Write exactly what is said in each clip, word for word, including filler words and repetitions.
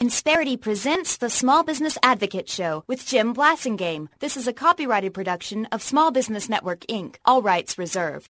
Insperity presents the Small Business Advocate Show with Jim Blasingame. This is a copyrighted production of Small Business Network, Incorporated. All rights reserved.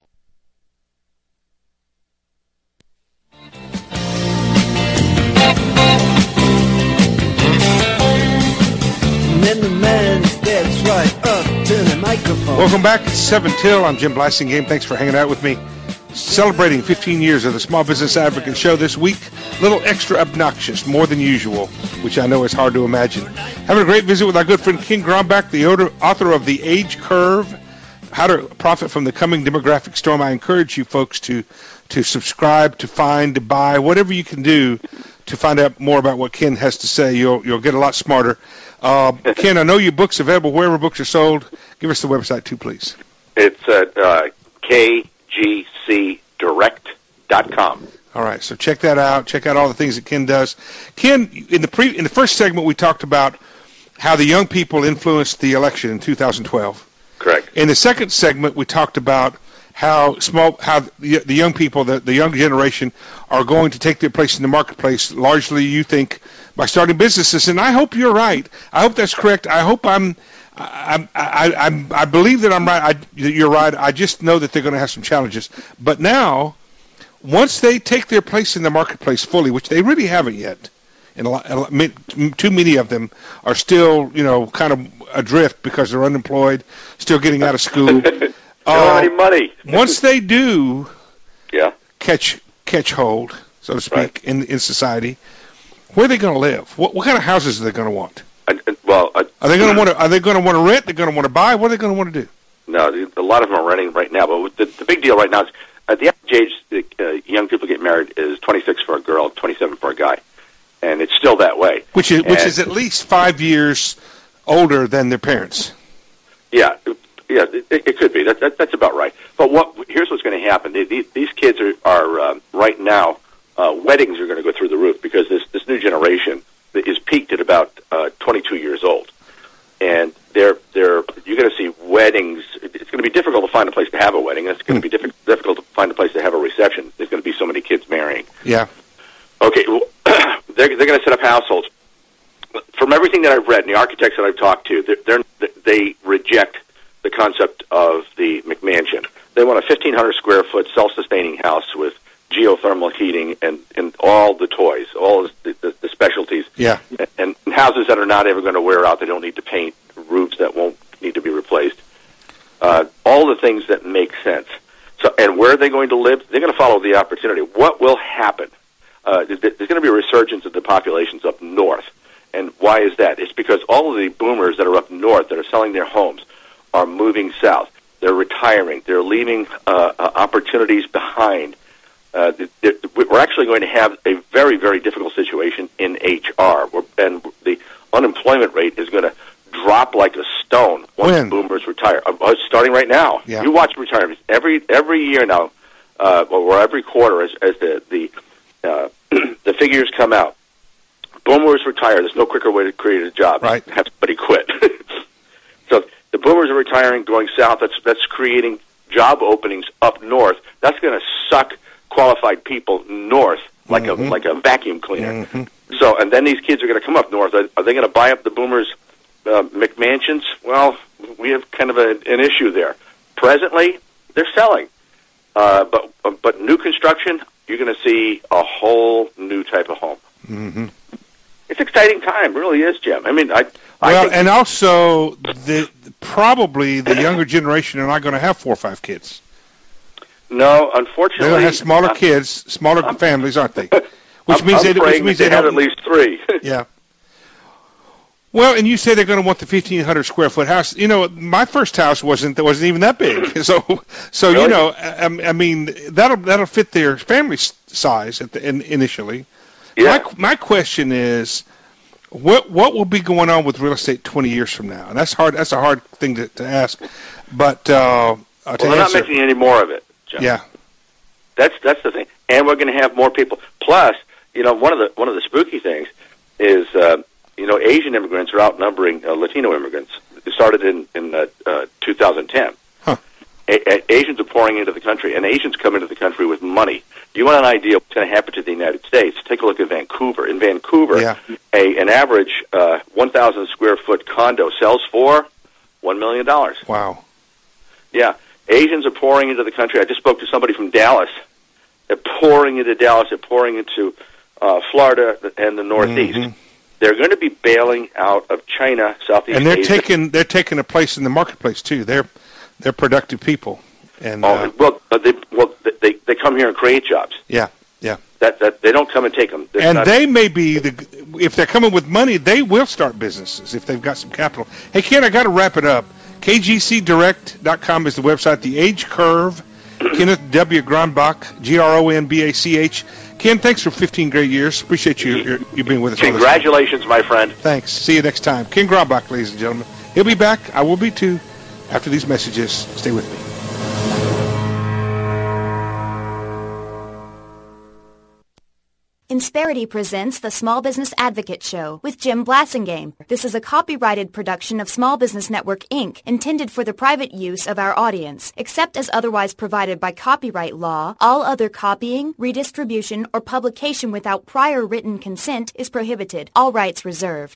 Then the man steps right up to the microphone. Welcome back. It's seven till. I'm Jim Blasingame. Thanks for hanging out with me. Celebrating fifteen years of the Small Business Advocate Show this week. A little extra obnoxious, more than usual, which I know is hard to imagine. Having a great visit with our good friend Ken Grombach, the author of The Age Curve, How to Profit from the Coming Demographic Storm. I encourage you folks to, to subscribe, to find, to buy, whatever you can do to find out more about what Ken has to say. You'll, you'll get a lot smarter. Uh, Ken, I know your book's available wherever books are sold. Give us the website, too, please. It's at uh, K G C direct dot com. All right, so check that out. Check out all the things that Ken does. Ken, in the pre in the first segment, we talked about how the young people influenced the election in two thousand twelve. Correct. In the second segment, we talked about how small, how the, the young people, the, the young generation, are going to take their place in the marketplace. Largely, you think, by starting businesses, and I hope you're right. I hope that's correct. I hope I'm. I, I, I, I believe that I'm right. I, that you're right. I just know that they're going to have some challenges. But now, once they take their place in the marketplace fully, which they really haven't yet, and a lot, a lot, too many of them are still, you know, kind of adrift because they're unemployed, still getting out of school. Don't have any money. Once they do, yeah, catch catch hold, so to speak, right. in in society, where are they going to live? What what kind of houses are they going to want? I, I, well, I, are they going to want to? Are they going to want to rent? They're going to want to buy. What are they going to want to do? No, a lot of them are renting right now. But the, the big deal right now is at the average age that uh, young people get married is twenty-six for a girl, twenty-seven for a guy, and it's still that way. Which is and, which is at least five years older than their parents. Yeah, yeah, it, it could be. That, that, that's about right. But what? Here's what's going to happen. These, these kids are, are uh, right now. Uh, weddings are going to go through the roof because this this new generation is peaked at about uh, twenty-two years old, and they're they're you're going to see weddings. It's going to be difficult to find a place to have a wedding. It's going to be diffi- difficult to find a place to have a reception. There's going to be so many kids marrying. Yeah. Okay, well, they're they're going to set up households. From everything that I've read and the architects that I've talked to, they're, they're, they reject the concept of the McMansion. They want a fifteen hundred square foot self-sustaining house with geothermal heating and, and all the toys, all the, the, the specialties, yeah, and, and houses that are not ever going to wear out. They don't need to paint, roofs that won't need to be replaced. Uh, all the things that make sense. So, and where are they going to live? They're going to follow the opportunity. What will happen? Uh, there's going to be a resurgence of the populations up north. And why is that? It's because all of the boomers that are up north that are selling their homes are moving south. They're retiring. They're leaving uh, uh, opportunities behind. Uh, we're actually going to have a very, very difficult situation in H R, and the unemployment rate is going to drop like a stone once when? boomers retire. Uh, starting right now, yeah. You watch retirements every every year now, uh, or every quarter as, as the the uh, the figures come out. Boomers retire. There's no quicker way to create a job. Right. Have somebody quit. So the boomers are retiring, going south. That's that's creating job openings up north. That's going to suck qualified people north like mm-hmm. a like a vacuum cleaner. Mm-hmm. So, and then these kids are going to come up north. Are, are they going to buy up the boomers' uh, McMansions? Well, we have kind of a, an issue there. Presently, they're selling, uh, but but new construction, you're going to see a whole new type of home. Mm-hmm. It's an exciting time, it really is, Jim. I mean, I. I well, think and also the probably the younger generation are not going to have four or five kids. No, unfortunately, they're going to have smaller I'm, kids, smaller I'm, families, aren't they? Which I'm, means I'm they, which means they, they have don't, at least three. Yeah. Well, and you say they're going to want the fifteen hundred square foot house. You know, my first house wasn't wasn't even that big. So, so really? you know, I, I mean, that'll that'll fit their family size at the in, initially. Yeah. My my question is, what what will be going on with real estate twenty years from now? And that's hard. That's a hard thing to, to ask. But uh, to well, they're not making any more of it, John. Yeah. That's that's the thing, and we're going to have more people. Plus, you know, one of the one of the spooky things is, uh, you know, Asian immigrants are outnumbering uh, Latino immigrants. It started in in uh, uh, two thousand ten. Huh. A- a- Asians are pouring into the country, and Asians come into the country with money. You want an idea of what's going to happen to the United States? Take a look at Vancouver. In Vancouver, Yeah. a an average uh, one thousand square foot condo sells for one million dollars. Wow. Yeah. Asians are pouring into the country. I just spoke to somebody from Dallas. They're pouring into Dallas. They're pouring into uh, Florida and the Northeast. Mhm. They're going to be bailing out of China, Southeast And they're Asia. taking they're taking a place in the marketplace too. They're they're productive people. And Oh, uh, well, uh, they well they they come here and create jobs. yeah, yeah. That that they don't come and take them. They're And not- they may be the if they're coming with money, they will start businesses if they've got some capital. Hey Ken, I got to wrap it up. K G C direct dot com is the website. The Age Curve. Kenneth W. Gronbach, G R O N B A C H. Ken, thanks for fifteen great years. Appreciate you you, you being with us. all this time. Congratulations, my friend. Thanks. See you next time. Ken Gronbach, ladies and gentlemen. He'll be back. I will be too. After these messages, stay with me. Insperity presents the Small Business Advocate Show with Jim Blasingame. This is a copyrighted production of Small Business Network, Incorporated, intended for the private use of our audience. Except as otherwise provided by copyright law, all other copying, redistribution, or publication without prior written consent is prohibited. All rights reserved.